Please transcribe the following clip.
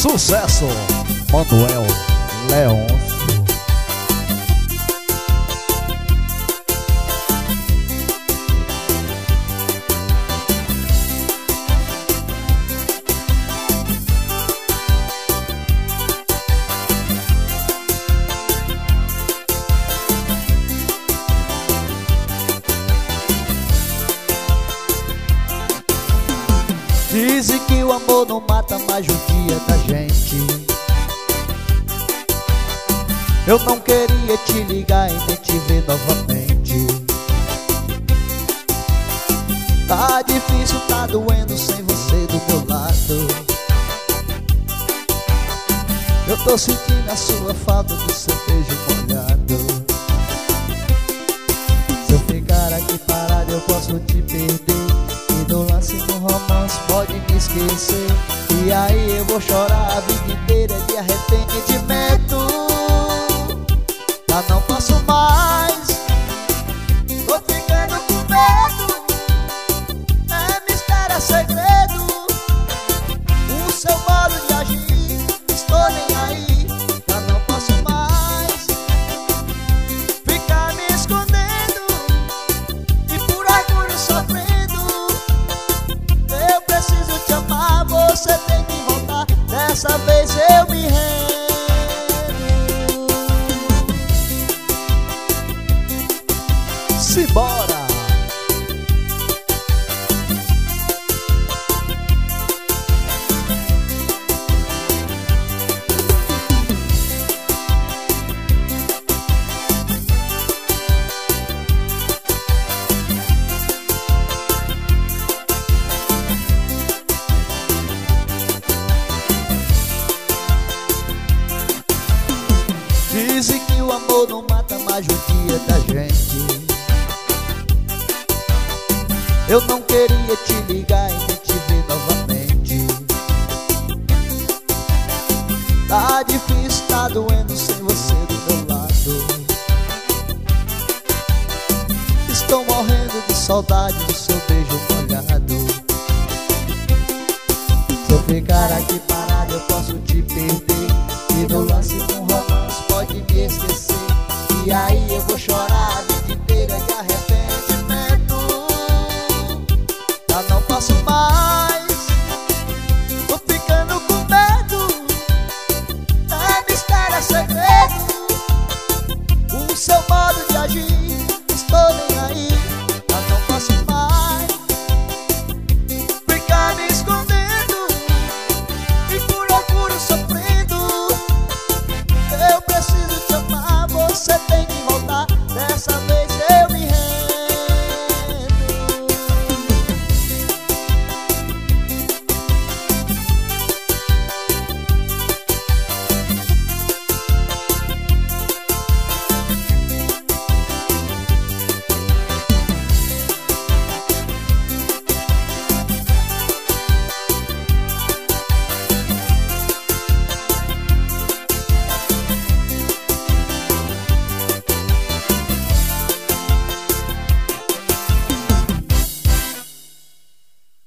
Sucesso, Manuel Leôncio. Dizem que o amor não mata, mais judia da gente. Eu não queria te ligar e nem te ver novamente. Tá difícil, tá doendo sem você do meu lado. Eu tô sentindo a sua falta do seu beijo molhado. Se eu ficar aqui parado eu posso te perder. E no lance do romance pode me esquecer. E aí eu vou chorar a vida inteira de arrependimento. Já não posso mais, tô ficando com medo. É mistério, é segredo, o seu modo de agir, estou nem aí. Já não posso mais ficar me escondendo e por orgulho sofrendo. Eu preciso te amar, você tem que voltar. Dessa vez eu me rendo. Simbora! Dizem que o amor não mata, mais judia da gente. Eu não queria te ligar e nem te ver novamente. Tá difícil, tá doendo sem você do meu lado. Estou morrendo de saudade do seu beijo molhado. Se eu ficar aqui parado eu posso te perder. E no lance de um romance pode me esquecer. E aí eu vou chorar a vida inteira de arrependimento. Já não posso mais